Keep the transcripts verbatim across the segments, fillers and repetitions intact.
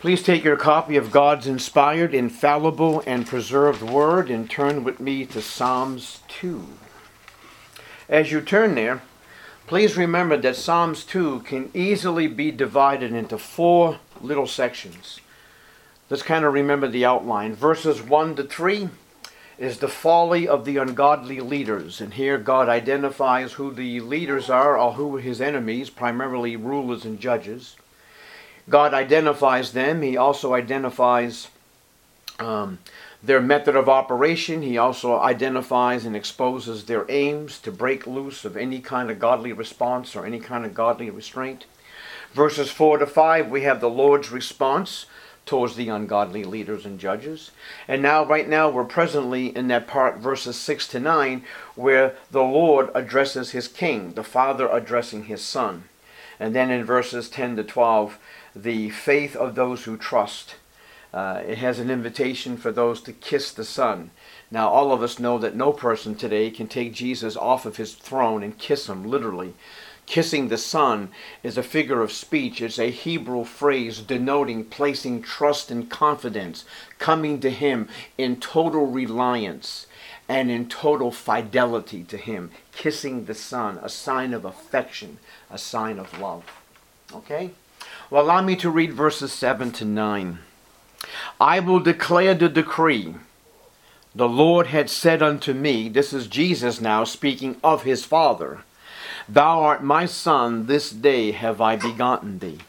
Please take your copy of God's inspired, infallible, and preserved Word and turn with me to Psalms two. As you turn there, please remember that Psalms two can easily be divided into four little sections. Let's kind of remember the outline. Verses one to three is the folly of the ungodly leaders. And here God identifies who the leaders are or who are his enemies, primarily rulers and judges. God identifies them. He also identifies um, their method of operation. He also identifies and exposes their aims to break loose of any kind of godly response or any kind of godly restraint. Verses four to five, we have the Lord's response towards the ungodly leaders and judges. And now, right now, we're presently in that part, verses six to nine, where the Lord addresses his king, the Father addressing his Son. And then in verses ten to twelve, the faith of those who trust. Uh, it has an invitation for those to kiss the Son. Now, all of us know that no person today can take Jesus off of his throne and kiss him, literally. Kissing the Son is a figure of speech. It's a Hebrew phrase denoting placing trust and confidence, coming to him in total reliance and in total fidelity to him. Kissing the Son, a sign of affection, a sign of love. Okay? Well, allow me to read verses seven to nine. I will declare the decree. The Lord had said unto me, this is Jesus now speaking of his Father, Thou art my Son, this day have I begotten thee.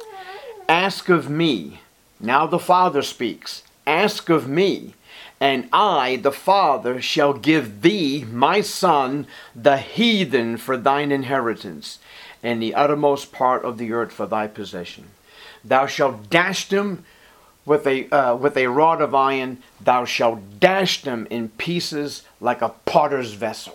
Ask of me, now the Father speaks, ask of me, and I, the Father, shall give thee, my Son, the heathen for thine inheritance, and the uttermost part of the earth for thy possession. Thou shalt dash them with a uh, with a rod of iron. Thou shalt dash them in pieces like a potter's vessel.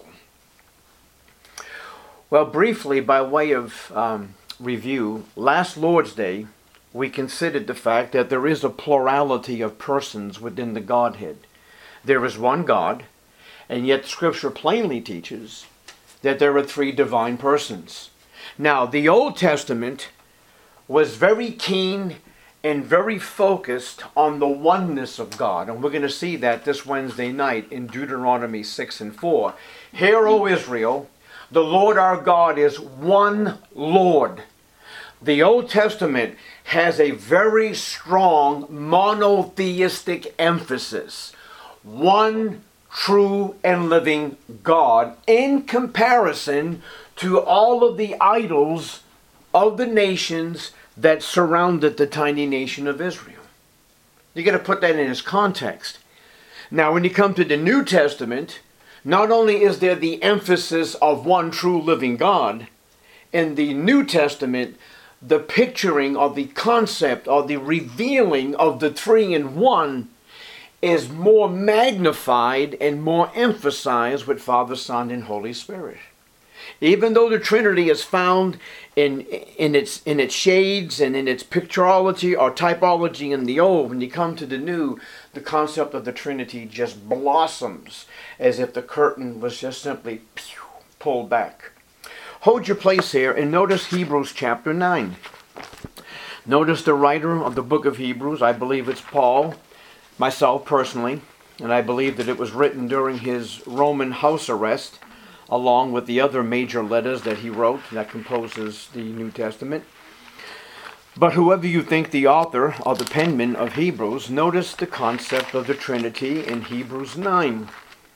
Well, briefly, by way of um, review, last Lord's Day, we considered the fact that there is a plurality of persons within the Godhead. There is one God, and yet Scripture plainly teaches that there are three divine persons. Now, the Old Testament was very keen and very focused on the oneness of God. And we're going to see that this Wednesday night in Deuteronomy six and four. Hear, O Israel, the Lord our God is one Lord. The Old Testament has a very strong monotheistic emphasis. One true and living God in comparison to all of the idols of the nations that surrounded the tiny nation of Israel. You got to put that in its context. Now, when you come to the New Testament, not only is there the emphasis of one true living God, in the New Testament, the picturing of the concept or the revealing of the three in one is more magnified and more emphasized with Father, Son, and Holy Spirit. Even though the Trinity is found in, in, its, in its shades and in its picturology or typology in the Old, when you come to the New, the concept of the Trinity just blossoms as if the curtain was just simply pew, pulled back. Hold your place here and notice Hebrews chapter nine. Notice the writer of the book of Hebrews, I believe it's Paul, myself personally, and I believe that it was written during his Roman house arrest, along with the other major letters that he wrote that composes the New Testament. But whoever you think the author or the penman of Hebrews, notice the concept of the Trinity in Hebrews nine.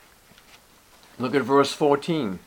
Look at verse fourteen.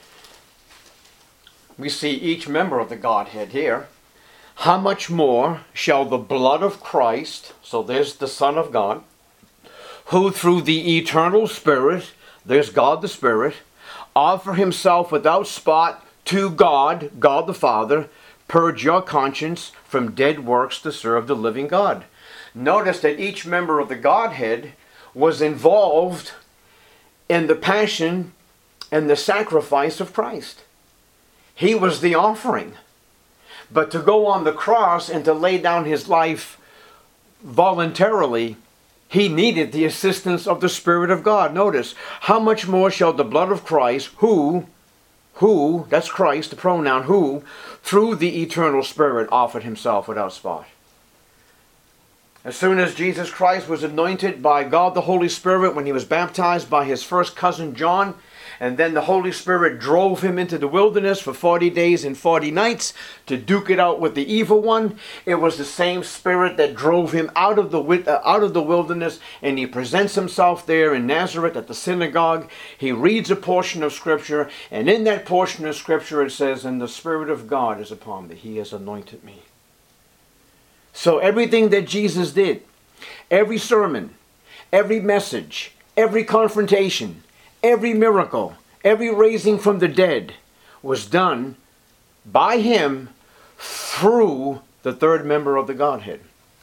We see each member of the Godhead here. How much more shall the blood of Christ, so there's the Son of God, who through the eternal Spirit, there's God the Spirit, offer himself without spot to God, God the Father, purge your conscience from dead works to serve the living God. Notice that each member of the Godhead was involved in the passion and the sacrifice of Christ. He was the offering. But to go on the cross and to lay down his life voluntarily, he needed the assistance of the Spirit of God. Notice, how much more shall the blood of Christ, who, who, that's Christ, the pronoun who, through the eternal Spirit offered himself without spot. As soon as Jesus Christ was anointed by God the Holy Spirit when he was baptized by his first cousin John, and then the Holy Spirit drove him into the wilderness for forty days and forty nights to duke it out with the evil one. It was the same Spirit that drove him out of the uh, out of the wilderness, and he presents himself there in Nazareth at the synagogue. He reads a portion of Scripture, and in that portion of Scripture it says, "And the Spirit of God is upon me. He has anointed me." So everything that Jesus did, every sermon, every message, every confrontation, every miracle, every raising from the dead was done by him through the third member of the Godhead.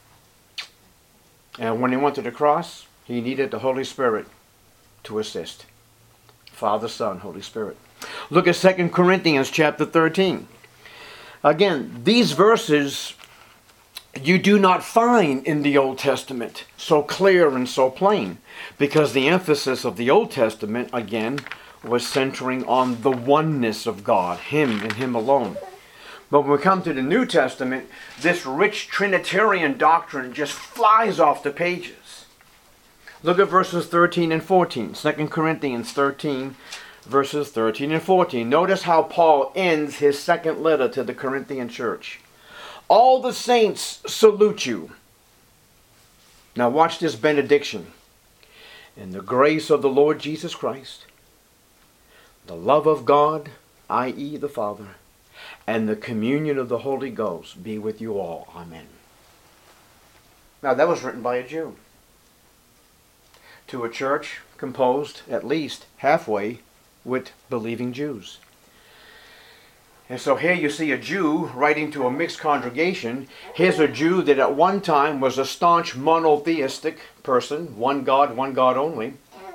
And when he went to the cross, he needed the Holy Spirit to assist. Father, Son, Holy Spirit. Look at Second Corinthians chapter thirteen. Again, these verses you do not find in the Old Testament so clear and so plain, because the emphasis of the Old Testament, again, was centering on the oneness of God, Him and Him alone. But when we come to the New Testament, this rich Trinitarian doctrine just flies off the pages. Look at verses thirteen and fourteen. Second Corinthians thirteen, verses thirteen and fourteen. Notice how Paul ends his second letter to the Corinthian church. All the saints salute you. Now watch this benediction. In the grace of the Lord Jesus Christ, the love of God, that is the Father, and the communion of the Holy Ghost be with you all. Amen. Now that was written by a Jew to a church composed at least halfway with believing Jews. And so here you see a Jew writing to a mixed congregation. Here's a Jew that at one time was a staunch monotheistic person, one God, one God only.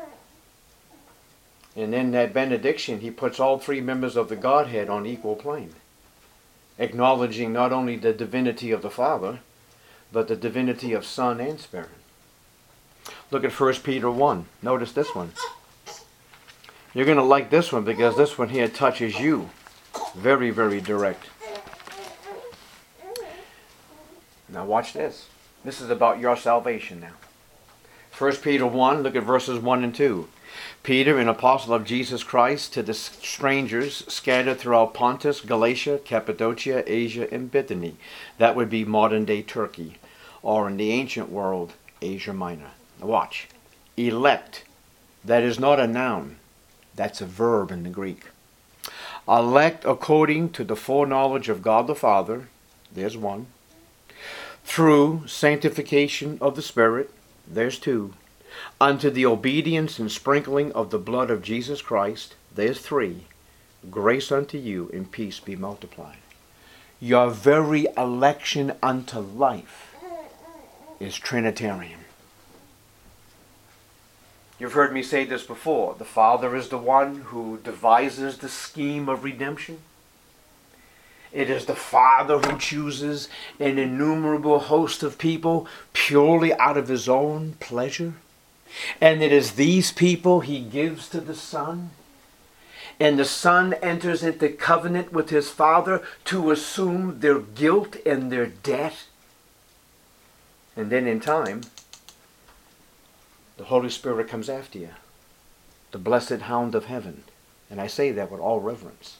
And in that benediction, he puts all three members of the Godhead on equal plane, acknowledging not only the divinity of the Father, but the divinity of Son and Spirit. Look at First Peter one. Notice this one. You're going to like this one because this one here touches you. Very, very direct. Now watch this. This is about your salvation now. First Peter one, look at verses one and two. Peter, an apostle of Jesus Christ, to the strangers scattered throughout Pontus, Galatia, Cappadocia, Asia, and Bithynia. That would be modern-day Turkey, or in the ancient world, Asia Minor. Now watch. Elect. That is not a noun. That's a verb in the Greek. Elect according to the foreknowledge of God the Father. There's one. Through sanctification of the Spirit. There's two. Unto the obedience and sprinkling of the blood of Jesus Christ. There's three. Grace unto you and peace be multiplied. Your very election unto life is Trinitarian. You've heard me say this before. The Father is the one who devises the scheme of redemption. It is the Father who chooses an innumerable host of people purely out of His own pleasure. And it is these people He gives to the Son. And the Son enters into covenant with His Father to assume their guilt and their debt. And then in time, the Holy Spirit comes after you. The blessed hound of heaven. And I say that with all reverence.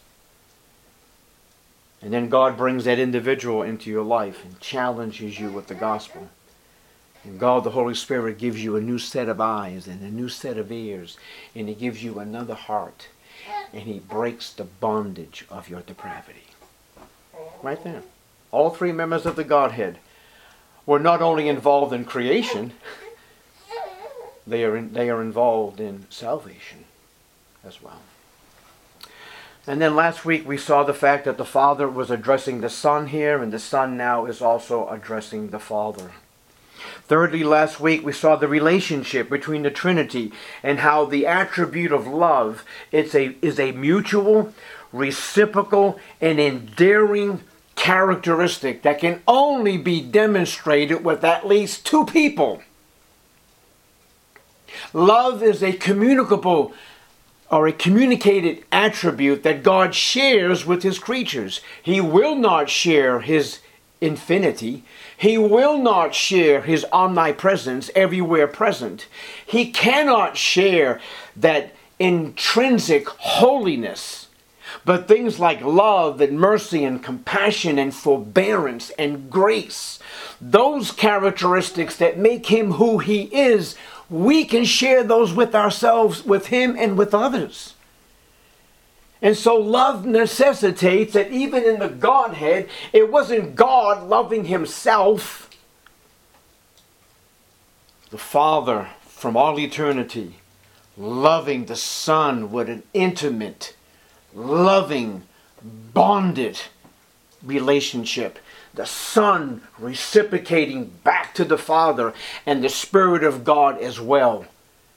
And then God brings that individual into your life and challenges you with the gospel. And God, the Holy Spirit, gives you a new set of eyes and a new set of ears. And He gives you another heart. And He breaks the bondage of your depravity. Right there. All three members of the Godhead were not only involved in creation, They are, in, they are involved in salvation as well. And then last week we saw the fact that the Father was addressing the Son here, and the Son now is also addressing the Father. Thirdly, last week we saw the relationship between the Trinity and how the attribute of love it's a, is a mutual, reciprocal, and endearing characteristic that can only be demonstrated with at least two people. Love is a communicable or a communicated attribute that God shares with His creatures. He will not share His infinity. He will not share his omnipresence everywhere present. He cannot share that intrinsic holiness. But things like love and mercy and compassion and forbearance and grace, those characteristics that make him who he is, we can share those with ourselves, with him, and with others. And so love necessitates that even in the Godhead, it wasn't God loving himself. The Father from all eternity loving the Son with an intimate, loving, bonded relationship. The Son reciprocating back to the Father, and the Spirit of God as well.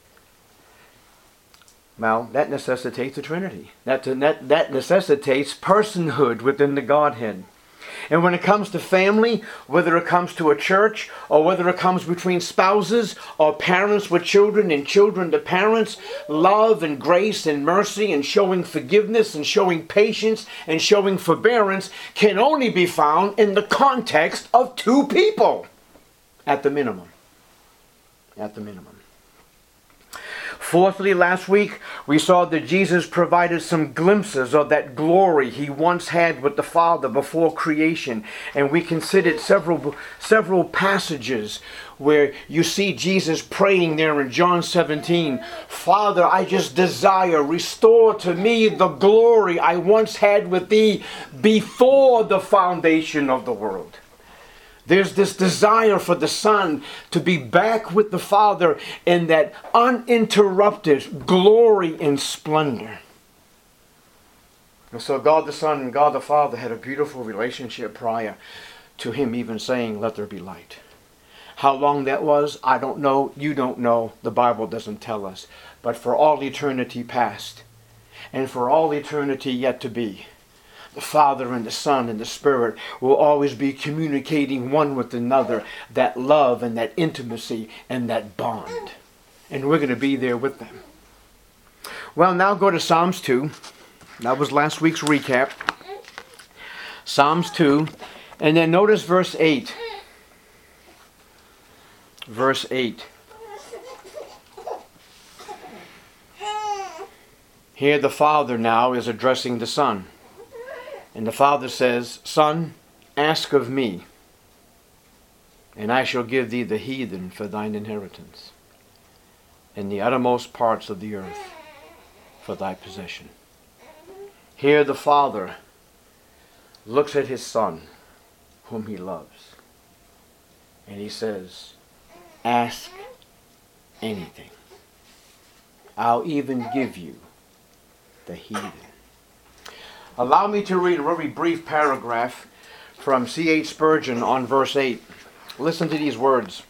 Well, that necessitates the Trinity. That, that, that necessitates personhood within the Godhead. And when it comes to family, whether it comes to a church, or whether it comes between spouses, or parents with children and children to parents, love and grace and mercy and showing forgiveness and showing patience and showing forbearance can only be found in the context of two people, at the minimum. At the minimum. Fourthly, last week, we saw that Jesus provided some glimpses of that glory he once had with the Father before creation. And we considered several, several passages where you see Jesus praying there in John seventeen, Father, I just desire, restore to me the glory I once had with thee before the foundation of the world. There's this desire for the Son to be back with the Father in that uninterrupted glory and splendor. And so God the Son and God the Father had a beautiful relationship prior to him even saying, let there be light. How long that was, I don't know. You don't know. The Bible doesn't tell us. But for all eternity past, and for all eternity yet to be, the Father and the Son and the Spirit will always be communicating one with another, that love and that intimacy and that bond. And we're going to be there with them. Well, now go to Psalms two. That was last week's recap. Psalms two. And then notice verse eight. Verse eight. Here the Father now is addressing the Son. And the Father says, Son, ask of me, and I shall give thee the heathen for thine inheritance, and the uttermost parts of the earth for thy possession. Here the Father looks at his Son, whom he loves, and he says, ask anything. I'll even give you the heathen. Allow me to read a very brief paragraph from C H Spurgeon on verse eight. Listen to these words.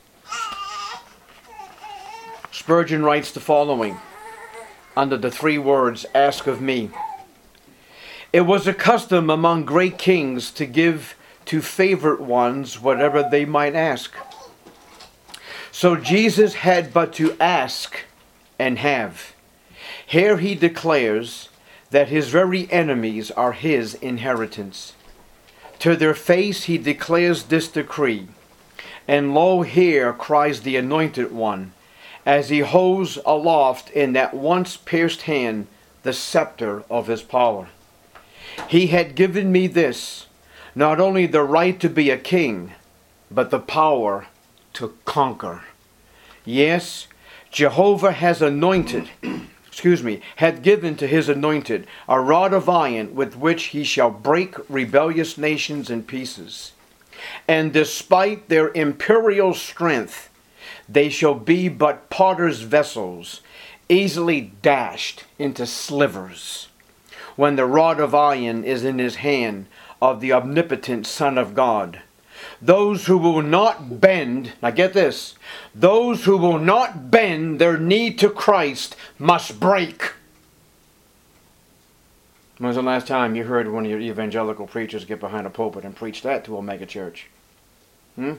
Spurgeon writes the following under the three words, ask of me. It was a custom among great kings to give to favorite ones whatever they might ask. So Jesus had but to ask and have. Here he declares that his very enemies are his inheritance. To their face he declares this decree, and lo, here cries the Anointed One, as he holds aloft in that once pierced hand the scepter of his power. He had given me this, not only the right to be a king, but the power to conquer. Yes, Jehovah has anointed excuse me, hath given to his anointed a rod of iron with which he shall break rebellious nations in pieces. And despite their imperial strength, they shall be but potter's vessels, easily dashed into slivers, when the rod of iron is in his hand of the omnipotent Son of God. Those who will not bend, now get this, those who will not bend their knee to Christ must break. When was the last time you heard one of your evangelical preachers get behind a pulpit and preach that to a mega church? Hmm?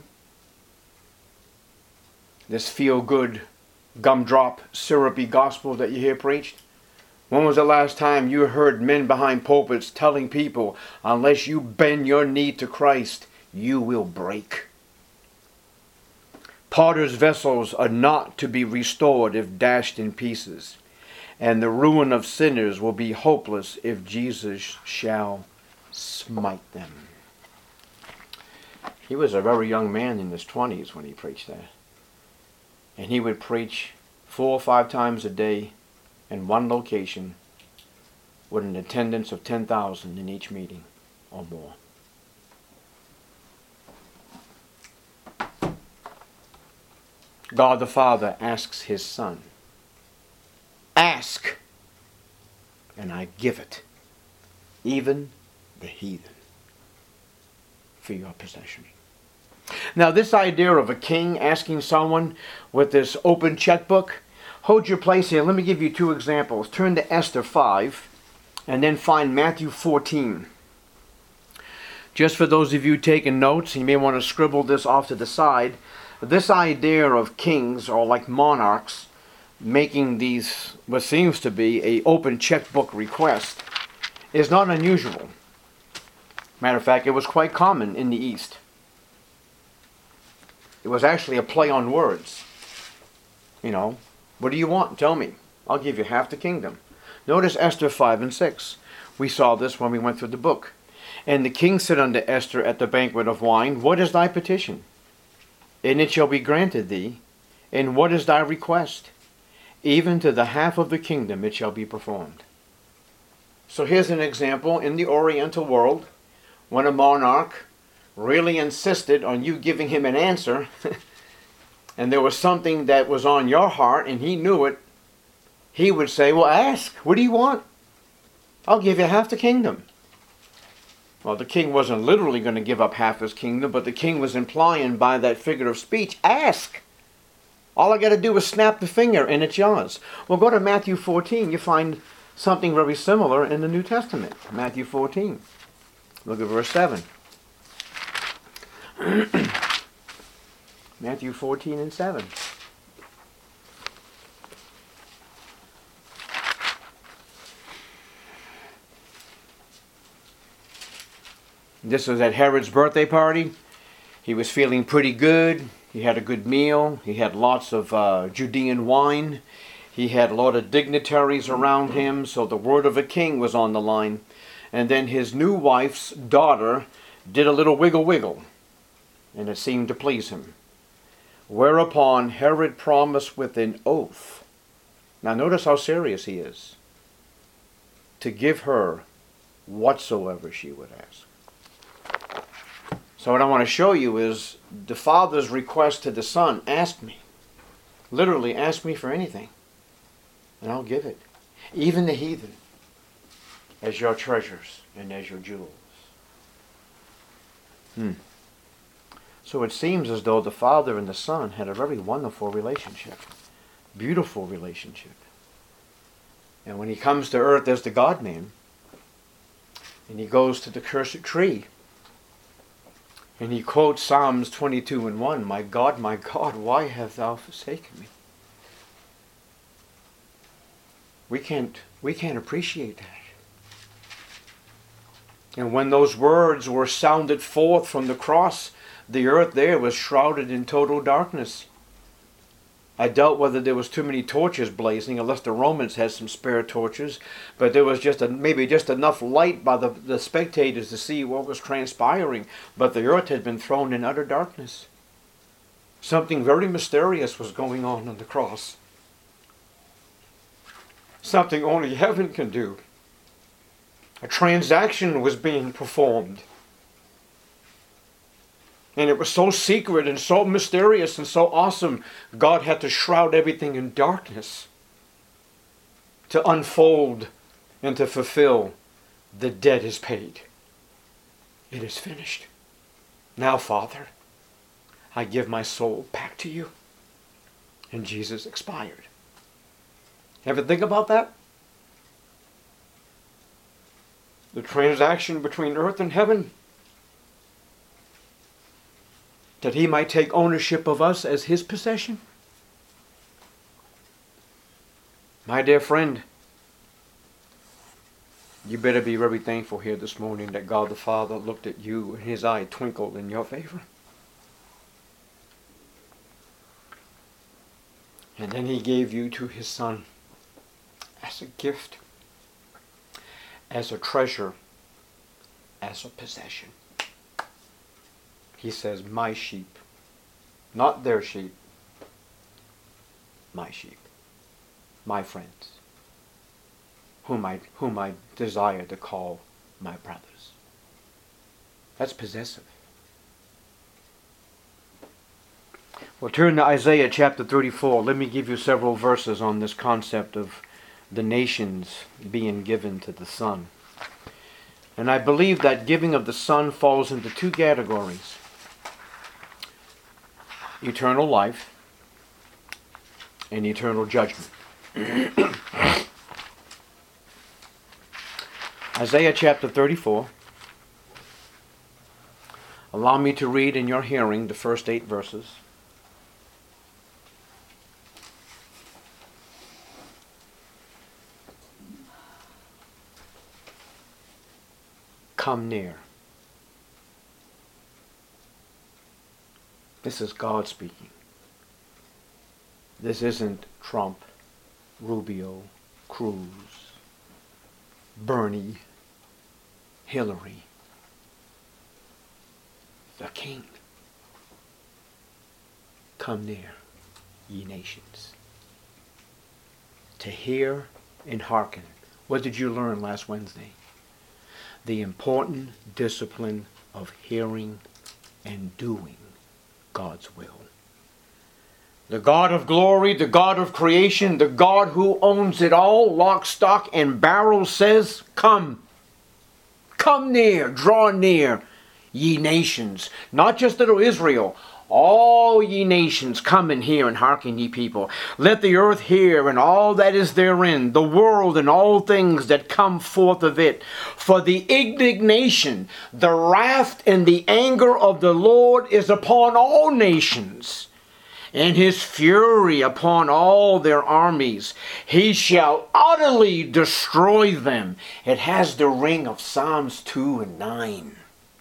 This feel-good, gumdrop, syrupy gospel that you hear preached? When was the last time you heard men behind pulpits telling people, unless you bend your knee to Christ, you will break. Potter's vessels are not to be restored if dashed in pieces, and the ruin of sinners will be hopeless if Jesus shall smite them. He was a very young man in his twenties when he preached that. And he would preach four or five times a day in one location with an attendance of ten thousand in each meeting or more. God the Father asks his Son, ask, and I give it, even the heathen, for your possession. Now, this idea of a king asking someone with this open checkbook, hold your place here. Let me give you two examples. Turn to Esther five, and then find Matthew fourteen. Just for those of you taking notes, you may want to scribble this off to the side. This idea of kings, or like monarchs, making these, what seems to be, a open checkbook request, is not unusual. Matter of fact, it was quite common in the East. It was actually a play on words. You know, what do you want? Tell me. I'll give you half the kingdom. Notice Esther five and six. We saw this when we went through the book. And the king said unto Esther at the banquet of wine, what is thy petition? And it shall be granted thee. And what is thy request? Even to the half of the kingdom it shall be performed. So here's an example in the Oriental world when a monarch really insisted on you giving him an answer and there was something that was on your heart and he knew it, he would say, well, ask, what do you want? I'll give you half the kingdom. Well, the king wasn't literally going to give up half his kingdom, but the king was implying by that figure of speech, ask. All I got to do is snap the finger and it's yours. Well, go to Matthew fourteen. You find something very similar in the New Testament. Matthew fourteen. Look at verse seven. Matthew fourteen and seven. This was at Herod's birthday party. He was feeling pretty good. He had a good meal. He had lots of uh, Judean wine. He had a lot of dignitaries around him, so the word of a king was on the line. And then his new wife's daughter did a little wiggle wiggle, and it seemed to please him. Whereupon Herod promised with an oath. Now notice how serious he is. To give her whatsoever she would ask. So what I want to show you is the father's request to the son, ask me. Literally, ask me for anything, and I'll give it. Even the heathen, as your treasures and as your jewels. Hmm. So it seems as though the father and the son had a very wonderful relationship. Beautiful relationship. And when he comes to earth as the God-man, and he goes to the cursed tree, and he quotes Psalms twenty-two and one, my God, my God, why hast thou forsaken me? We can't, we can't appreciate that. And when those words were sounded forth from the cross, the earth there was shrouded in total darkness. I doubt whether there was too many torches blazing, unless the Romans had some spare torches, but there was just a, maybe just enough light by the, the spectators to see what was transpiring, but the earth had been thrown in utter darkness. Something very mysterious was going on on the cross. Something only heaven can do. A transaction was being performed. And it was so secret and so mysterious and so awesome, God had to shroud everything in darkness to unfold and to fulfill. The debt is paid. It is finished. Now, Father, I give my soul back to you. And Jesus expired. Ever think about that? The transaction between earth and heaven, that he might take ownership of us as his possession. My dear friend, You better be very thankful here this morning that God the Father looked at you and his eye twinkled in your favor. And then he gave you to his Son as a gift, as a treasure, as a possession. He says, my sheep, not their sheep, my sheep, my friends, whom I, whom I desire to call my brothers. That's possessive. Well, turn to Isaiah chapter thirty-four. Let me give you several verses on this concept of the nations being given to the Son. And I believe that giving of the Son falls into two categories. Eternal life and eternal judgment. Isaiah chapter thirty-four. Allow me to read in your hearing the first eight verses. Come near. This is God speaking. This isn't Trump, Rubio, Cruz, Bernie, Hillary. The King. Come near, ye nations, to hear and hearken. What did you learn last Wednesday? The important discipline of hearing and doing God's will. The God of glory, the God of creation, the God who owns it all, lock, stock, and barrel says, come. Come near, draw near, ye nations. Not just little Israel. All ye nations, come and hear and hearken, ye people. Let the earth hear and all that is therein, the world and all things that come forth of it. For the indignation, the wrath, and the anger of the Lord is upon all nations, and his fury upon all their armies. He shall utterly destroy them. It has the ring of Psalms two and nine.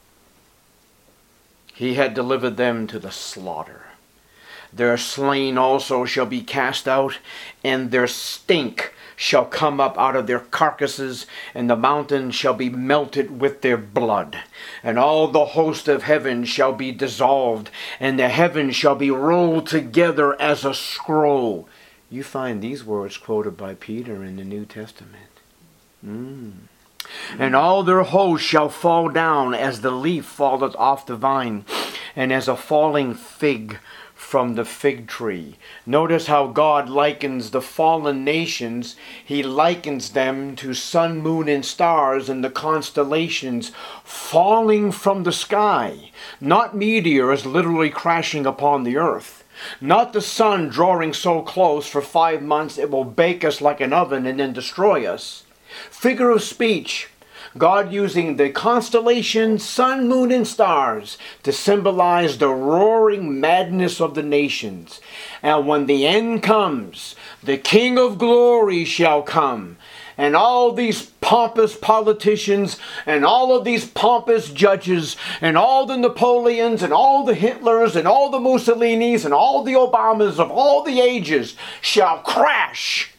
He had delivered them to the slaughter. Their slain also shall be cast out, and their stink shall come up out of their carcasses, and the mountains shall be melted with their blood. And all the host of heaven shall be dissolved, and the heavens shall be rolled together as a scroll. You find these words quoted by Peter in the New Testament. Mm. And all their hosts shall fall down as the leaf falleth off the vine, and as a falling fig from the fig tree. Notice how God likens the fallen nations. He likens them to sun, moon, and stars and the constellations falling from the sky. Not meteors literally crashing upon the earth. Not the sun drawing so close for five months it will bake us like an oven and then destroy us. Figure of speech. God using the constellations, sun, moon, and stars to symbolize the roaring madness of the nations. And when the end comes, the King of glory shall come. And all these pompous politicians and all of these pompous judges and all the Napoleons and all the Hitlers and all the Mussolinis and all the Obamas of all the ages shall crash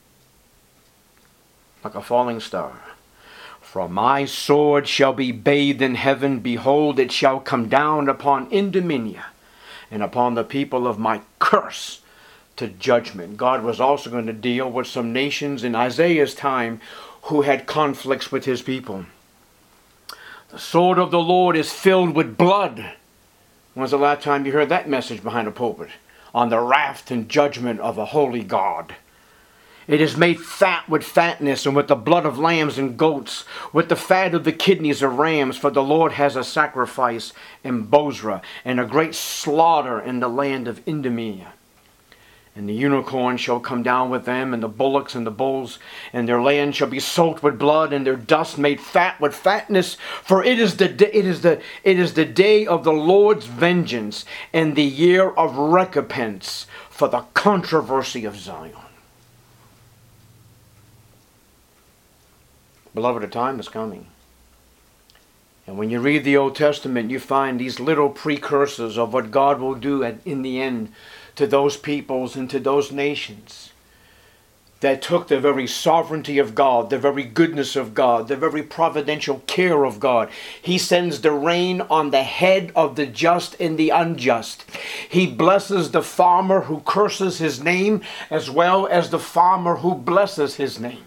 like a falling star. For my sword shall be bathed in heaven. Behold, it shall come down upon Indominia and upon the people of my curse to judgment. God was also going to deal with some nations in Isaiah's time who had conflicts with his people. The sword of the Lord is filled with blood. When was the last time you heard that message behind a pulpit? On the wrath and judgment of a holy God. It is made fat with fatness, and with the blood of lambs and goats, with the fat of the kidneys of rams. For the Lord has a sacrifice in Bozrah, and a great slaughter in the land of Indomia. And the unicorn shall come down with them, and the bullocks and the bulls, and their land shall be soaked with blood, and their dust made fat with fatness. For it is the day, it is the it is the day of the Lord's vengeance, and the year of recompense for the controversy of Zion. Beloved, a time is coming. And when you read the Old Testament, you find these little precursors of what God will do at, in the end to those peoples and to those nations that took the very sovereignty of God, the very goodness of God, the very providential care of God. He sends the rain on the head of the just and the unjust. He blesses the farmer who curses his name as well as the farmer who blesses his name.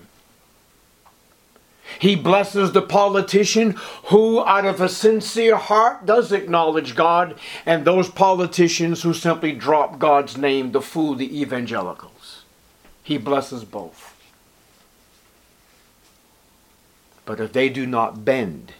He blesses the politician who out of a sincere heart does acknowledge God, and those politicians who simply drop God's name to fool the evangelicals. He blesses both. But if they do not bend,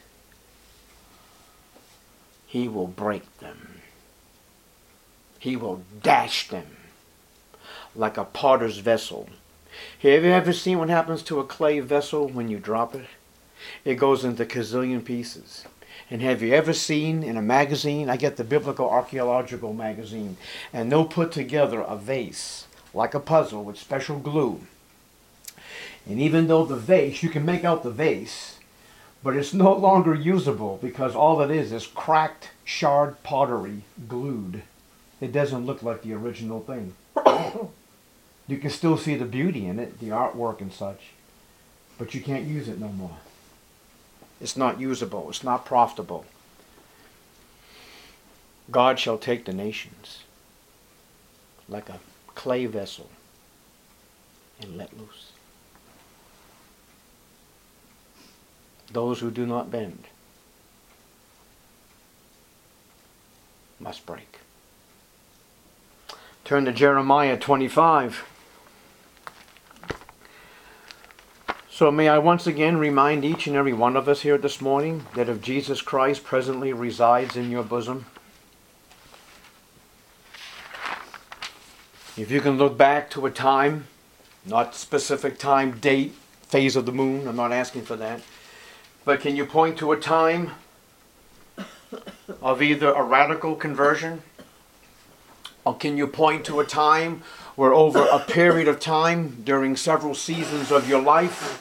He will break them. He will dash them like a potter's vessel. Have you ever seen what happens to a clay vessel when you drop it? It goes into gazillion pieces. And have you ever seen in a magazine, I get the Biblical Archaeological magazine, and they'll put together a vase like a puzzle with special glue. And even though the vase, you can make out the vase, but it's no longer usable because all it is is cracked, shard pottery glued. It doesn't look like the original thing. You can still see the beauty in it, the artwork and such, but you can't use it no more. It's not usable. It's not profitable. God shall take the nations like a clay vessel and let loose. Those who do not bend must break. Turn to Jeremiah twenty-five. So may I once again remind each and every one of us here this morning that if Jesus Christ presently resides in your bosom, if you can look back to a time, not specific time, date, phase of the moon, I'm not asking for that, but can you point to a time of either a radical conversion, or can you point to a time where over a period of time, during several seasons of your life,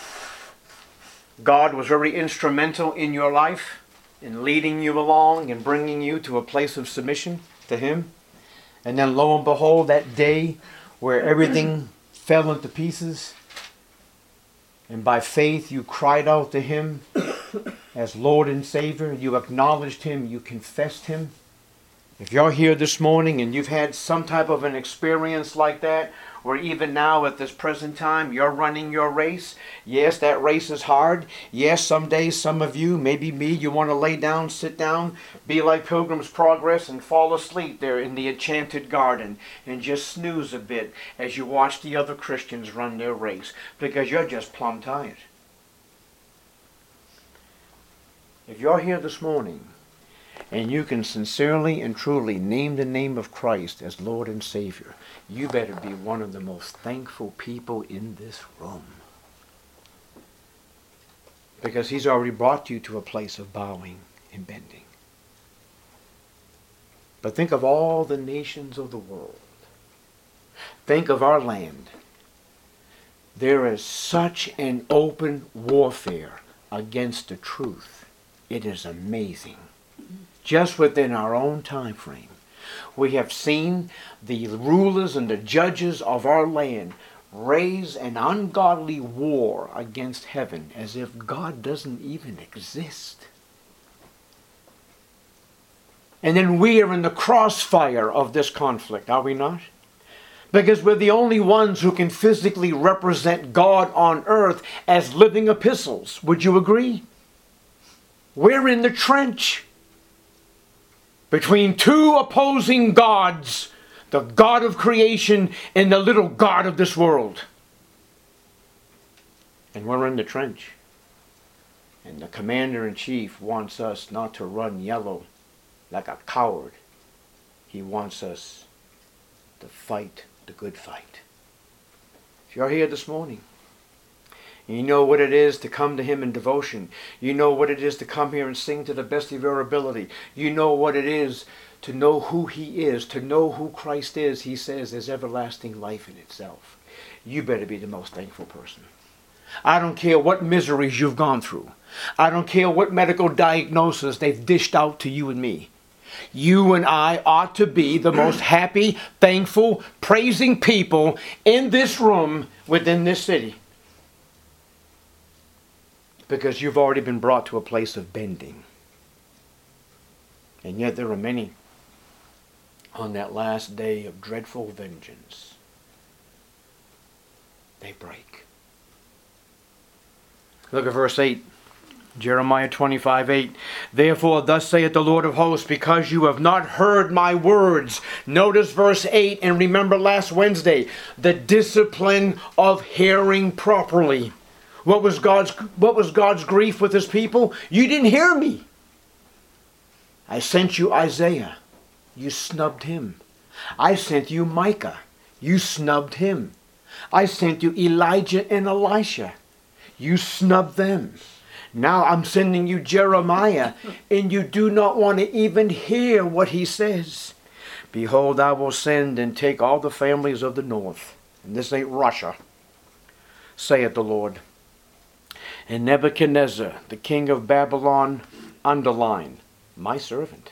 God was very instrumental in your life, in leading you along and bringing you to a place of submission to Him? And then lo and behold, that day where everything fell into pieces, and by faith you cried out to Him as Lord and Savior, you acknowledged Him, you confessed Him. If you're here this morning and you've had some type of an experience like that, or even now at this present time, you're running your race. Yes, that race is hard. Yes, some days, some of you, maybe me, you want to lay down, sit down, be like Pilgrim's Progress and fall asleep there in the enchanted garden and just snooze a bit as you watch the other Christians run their race because you're just plumb tired. If you're here this morning and you can sincerely and truly name the name of Christ as Lord and Savior, you better be one of the most thankful people in this room. Because He's already brought you to a place of bowing and bending. But think of all the nations of the world. Think of our land. There is such an open warfare against the truth. It is amazing. Just within our own time frame, we have seen the rulers and the judges of our land raise an ungodly war against heaven as if God doesn't even exist. And then we are in the crossfire of this conflict, are we not? Because we're the only ones who can physically represent God on earth as living epistles. Would you agree? We're in the trench between two opposing gods, the God of creation and the little god of this world. And we're in the trench. And the commander-in-chief wants us not to run yellow like a coward. He wants us to fight the good fight. If you're here this morning, you know what it is to come to Him in devotion. You know what it is to come here and sing to the best of your ability. You know what it is to know who He is, to know who Christ is. He says there's everlasting life in itself. You better be the most thankful person. I don't care what miseries you've gone through. I don't care what medical diagnosis they've dished out to you and me. You and I ought to be the most happy, thankful, praising people in this room within this city. Because you've already been brought to a place of bending. And yet there are many on that last day of dreadful vengeance. They break. Look at verse eight. Jeremiah twenty-five eight. Therefore thus saith the Lord of hosts, because you have not heard my words. Notice verse eight, and remember last Wednesday, the discipline of hearing properly. What was God's, what was God's grief with his people? You didn't hear me. I sent you Isaiah. You snubbed him. I sent you Micah. You snubbed him. I sent you Elijah and Elisha. You snubbed them. Now I'm sending you Jeremiah, and you do not want to even hear what he says. Behold, I will send and take all the families of the north. And this ain't Russia, saith the Lord. And Nebuchadnezzar, the king of Babylon, underline, my servant.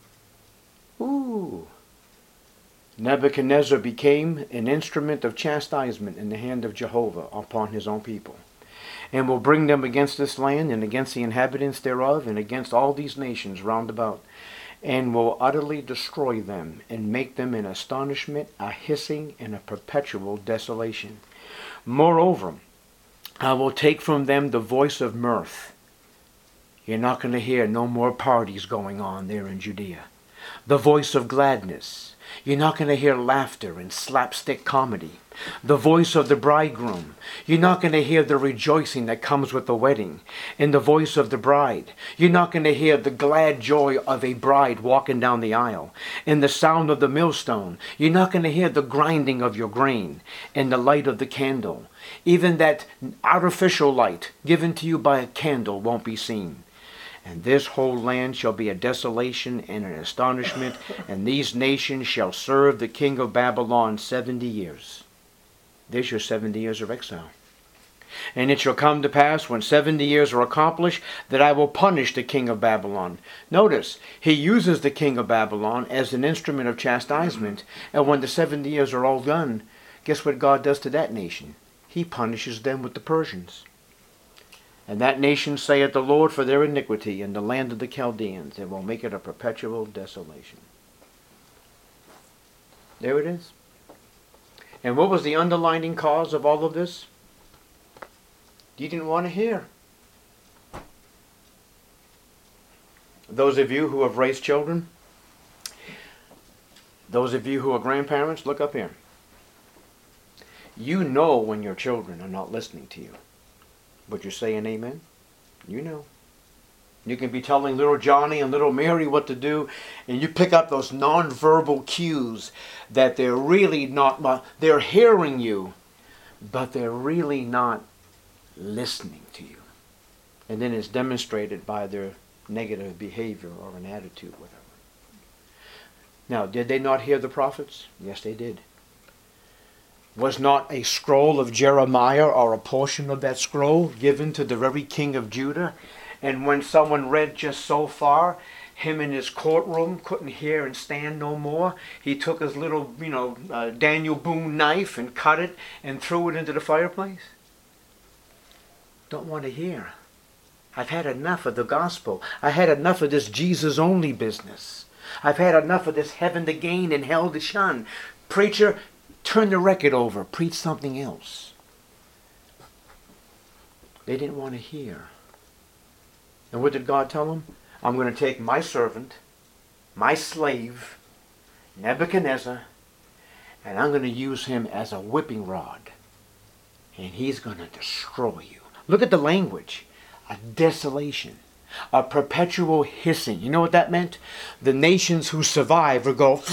Ooh. Nebuchadnezzar became an instrument of chastisement in the hand of Jehovah upon his own people, and will bring them against this land and against the inhabitants thereof and against all these nations round about, and will utterly destroy them and make them an astonishment, a hissing, and a perpetual desolation. Moreover, I will take from them the voice of mirth. You're not going to hear no more parties going on there in Judea. The voice of gladness. You're not going to hear laughter and slapstick comedy. The voice of the bridegroom. You're not going to hear the rejoicing that comes with the wedding. And the voice of the bride. You're not going to hear the glad joy of a bride walking down the aisle. And the sound of the millstone. You're not going to hear the grinding of your grain. And the light of the candle. Even that artificial light given to you by a candle won't be seen. And this whole land shall be a desolation and an astonishment, and these nations shall serve the king of Babylon seventy years. There's your seventy years of exile. And it shall come to pass, when seventy years are accomplished, that I will punish the king of Babylon. Notice, he uses the king of Babylon as an instrument of chastisement, and when the seventy years are all done, guess what God does to that nation? He punishes them with the Persians. And that nation saith the Lord for their iniquity in the land of the Chaldeans, and will make it a perpetual desolation. There it is. And what was the underlying cause of all of this? You didn't want to hear. Those of you who have raised children, those of you who are grandparents, look up here. You know when your children are not listening to you. But you're saying amen? You know. You can be telling little Johnny and little Mary what to do, and you pick up those nonverbal cues that they're really not, they're hearing you, but they're really not listening to you. And then it's demonstrated by their negative behavior or an attitude, whatever. Now, did they not hear the prophets? Yes, they did. Was not a scroll of Jeremiah or a portion of that scroll given to the very king of Judah? And when someone read just so far, him in his courtroom couldn't hear and stand no more. He took his little, you know, uh, Daniel Boone knife and cut it and threw it into the fireplace. Don't want to hear. I've had enough of the gospel. I had enough of this Jesus-only business. I've had enough of this heaven to gain and hell to shun. Preacher, turn the record over. Preach something else. They didn't want to hear. And what did God tell them? I'm going to take my servant, my slave, Nebuchadnezzar, and I'm going to use him as a whipping rod. And he's going to destroy you. Look at the language. A desolation. A perpetual hissing. You know what that meant? The nations who survive would go...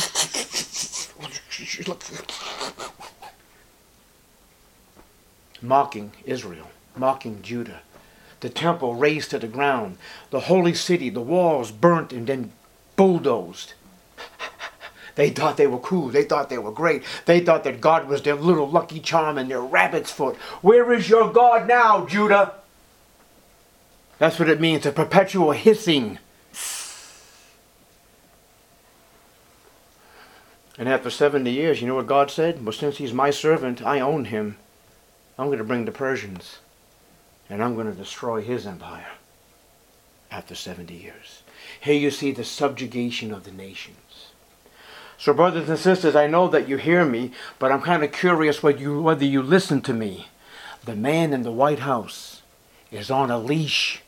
mocking Israel, mocking Judah. The temple razed to the ground. The holy city, the walls burnt and then bulldozed. They thought they were cool. They thought they were great. They thought that God was their little lucky charm and their rabbit's foot. Where is your God now, Judah? That's what it means, a perpetual hissing. And after seventy years, you know what God said? Well, since he's my servant, I own him. I'm going to bring the Persians. And I'm going to destroy his empire after seventy years. Here you see the subjugation of the nations. So brothers and sisters, I know that you hear me, but I'm kind of curious whether you, whether you listen to me. The man in the White House is on a leash.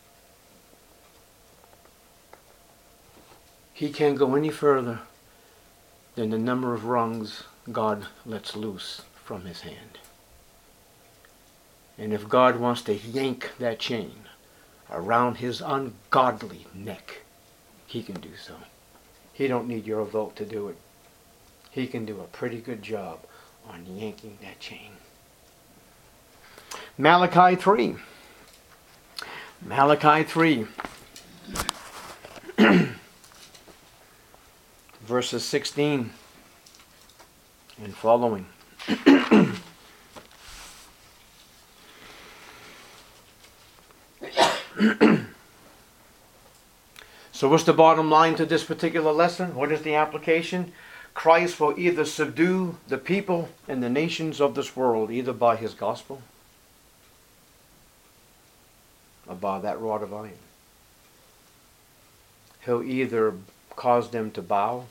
He can't go any further than the number of rungs God lets loose from his hand. And if God wants to yank that chain around his ungodly neck, he can do so. He don't need your vote to do it. He can do a pretty good job on yanking that chain. Malachi three. Malachi three. Verses sixteen and following. So what's the bottom line to this particular lesson? What is the application? Christ will either subdue the people and the nations of this world, either by his gospel or by that rod of iron. He'll either cause them to bow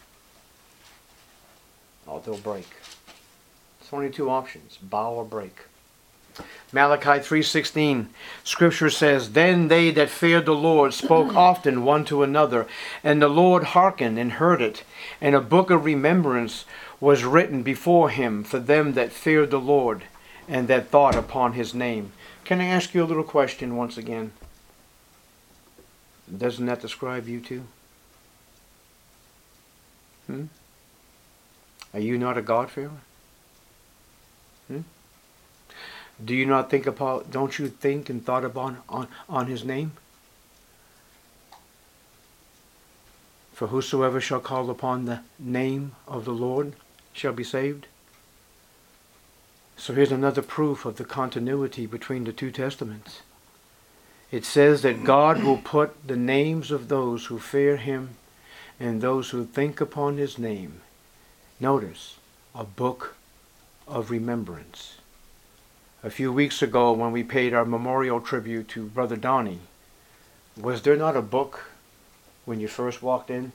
or they'll break. It's only two options, bow or break. Malachi three sixteen, Scripture says, Then they that feared the Lord spoke often one to another, and the Lord hearkened and heard it, and a book of remembrance was written before him for them that feared the Lord, and that thought upon his name. Can I ask you a little question once again? Doesn't that describe you too? Hmm? Are you not a God-fearer? Hmm? Do you not think about, don't you think and thought upon on, on his name? For whosoever shall call upon the name of the Lord shall be saved. So here's another proof of the continuity between the two testaments. It says that God will put the names of those who fear him and those who think upon his name. Notice, a book of remembrance. A few weeks ago when we paid our memorial tribute to Brother Donnie, was there not a book when you first walked in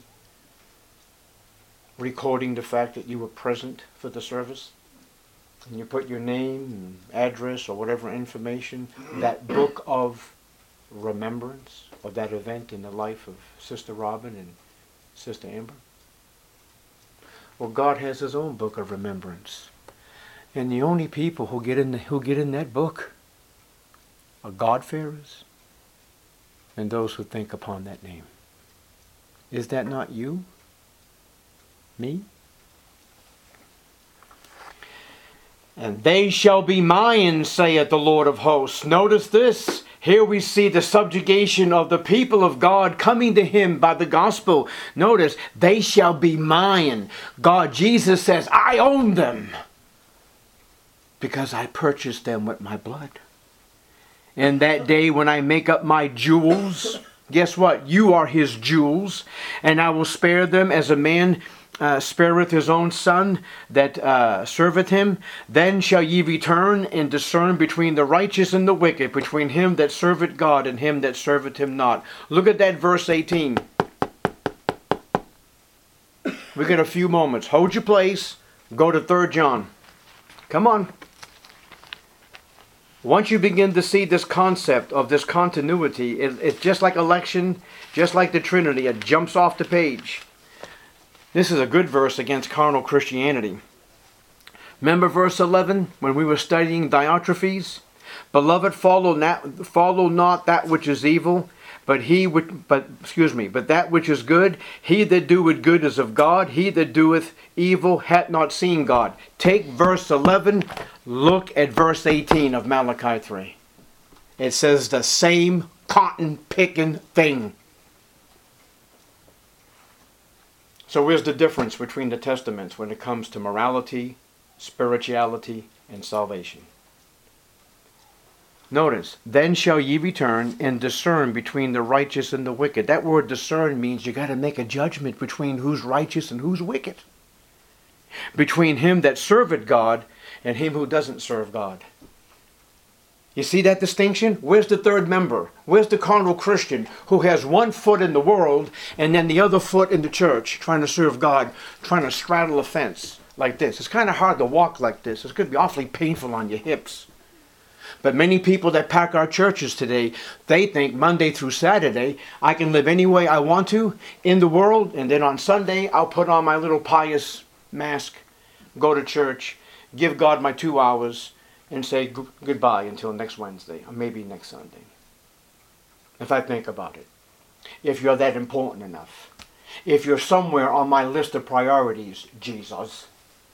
recording the fact that you were present for the service? And you put your name and address or whatever information, that book of remembrance of that event in the life of Sister Robin and Sister Amber? Well, God has his own book of remembrance. And the only people who get in the, who get in that book are God-fearers and those who think upon that name. Is that not you? Me? And they shall be mine, saith the Lord of hosts. Notice this. Here we see the subjugation of the people of God coming to him by the gospel. Notice, they shall be mine. God, Jesus says, I own them because I purchased them with my blood. And that day when I make up my jewels, guess what? You are his jewels. And I will spare them as a man Uh, spareth his own son that uh, serveth him. Then shall ye return and discern between the righteous and the wicked, between him that serveth God and him that serveth him not. Look at that verse eighteen. We got a few moments. Hold your place. Go to Third John. Come on. Once you begin to see this concept of this continuity, it, it's just like election, just like the Trinity. It jumps off the page. This is a good verse against carnal Christianity. Remember verse eleven when we were studying Diotrephes? Beloved, follow not, follow not that which is evil, but he which, but excuse me, but that which is good. He that doeth good is of God. He that doeth evil hath not seen God. Take verse eleven. Look at verse eighteen of Malachi three. It says the same cotton picking thing. So where's the difference between the testaments when it comes to morality, spirituality, and salvation? Notice, then shall ye return and discern between the righteous and the wicked. That word discern means you got to make a judgment between who's righteous and who's wicked. Between him that serveth God and him who doesn't serve God. You see that distinction? Where's the third member? Where's the carnal Christian who has one foot in the world and then the other foot in the church, trying to serve God, trying to straddle a fence like this? It's kind of hard to walk like this. It's going to be awfully painful on your hips. But many people that pack our churches today, they think Monday through Saturday, I can live any way I want to in the world, and then on Sunday, I'll put on my little pious mask, go to church, give God my two hours, and say g- goodbye until next Wednesday, or maybe next Sunday. If I think about it. If you're that important enough. If you're somewhere on my list of priorities, Jesus.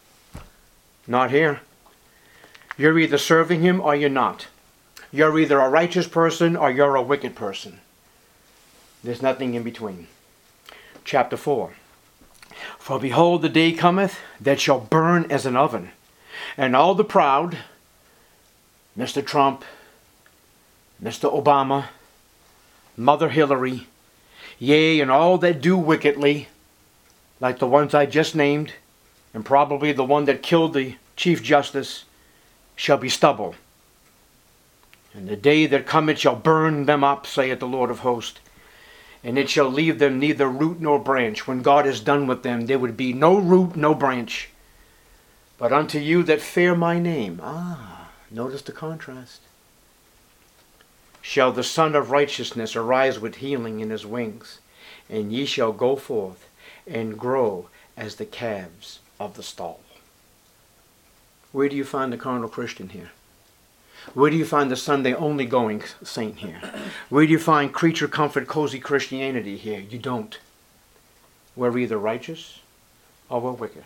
Not here. You're either serving him or you're not. You're either a righteous person or you're a wicked person. There's nothing in between. Chapter four. For behold, the day cometh that shall burn as an oven, and all the proud, Mister Trump, Mister Obama, Mother Hillary, yea, and all that do wickedly, like the ones I just named, and probably the one that killed the Chief Justice, shall be stubble. And the day that cometh shall burn them up, saith the Lord of hosts. And it shall leave them neither root nor branch. When God is done with them, there would be no root, no branch. But unto you that fear my name, ah, notice the contrast, shall the Son of Righteousness arise with healing in his wings. And ye shall go forth and grow as the calves of the stall. Where do you find the carnal Christian here? Where do you find the Sunday only going saint here? Where do you find creature comfort, cozy Christianity here? You don't. We're either righteous or we're wicked.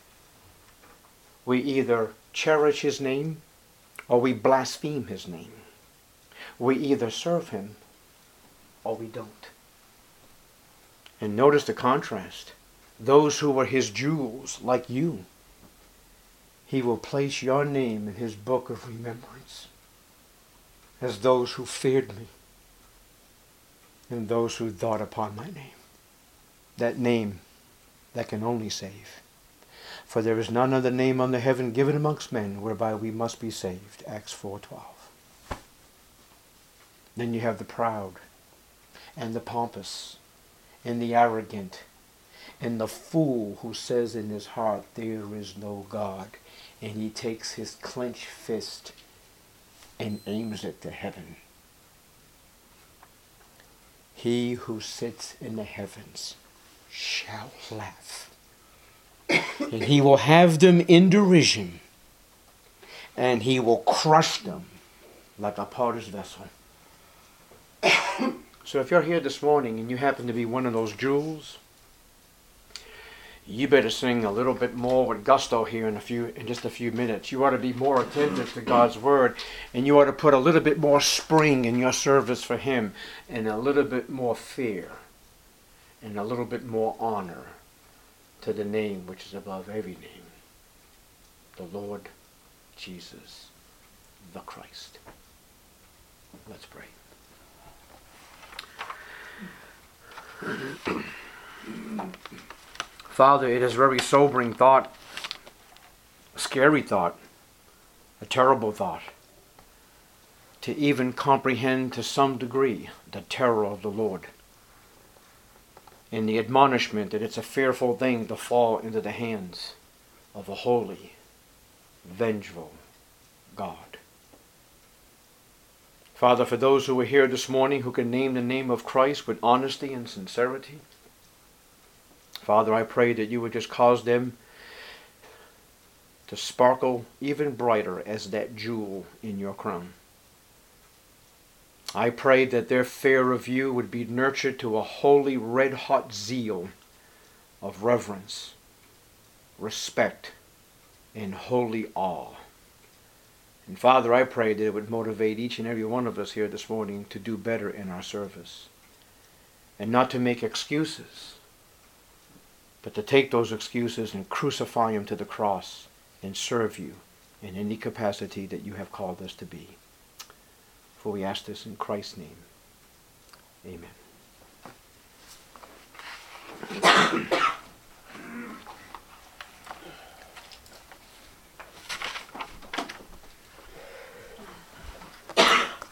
We either cherish his name or we blaspheme his name. We either serve him or we don't. And notice the contrast. Those who were his jewels, like you, he will place your name in his book of remembrance as those who feared me and those who thought upon my name. That name that can only save. For there is none other name under heaven given amongst men whereby we must be saved. Acts four twelve. Then you have the proud and the pompous and the arrogant and the fool who says in his heart, there is no God. And he takes his clenched fist and aims it to heaven. He who sits in the heavens shall laugh. And he will have them in derision. And he will crush them like a potter's vessel. So if you're here this morning and you happen to be one of those jewels, you better sing a little bit more with gusto here in a few, in just a few minutes. You ought to be more attentive to God's word, and you ought to put a little bit more spring in your service for him, and a little bit more fear, and a little bit more honor to the name which is above every name, the Lord Jesus the Christ. Let's pray. Father, it is a very sobering thought, a scary thought, a terrible thought, to even comprehend to some degree the terror of the Lord and the admonishment that it's a fearful thing to fall into the hands of a holy, vengeful God. Father, for those who are here this morning who can name the name of Christ with honesty and sincerity, Father, I pray that you would just cause them to sparkle even brighter as that jewel in your crown. I pray that their fear of you would be nurtured to a holy, red-hot zeal of reverence, respect, and holy awe. And Father, I pray that it would motivate each and every one of us here this morning to do better in our service and not to make excuses, but to take those excuses and crucify them to the cross and serve you in any capacity that you have called us to be. For we ask this in Christ's name. Amen.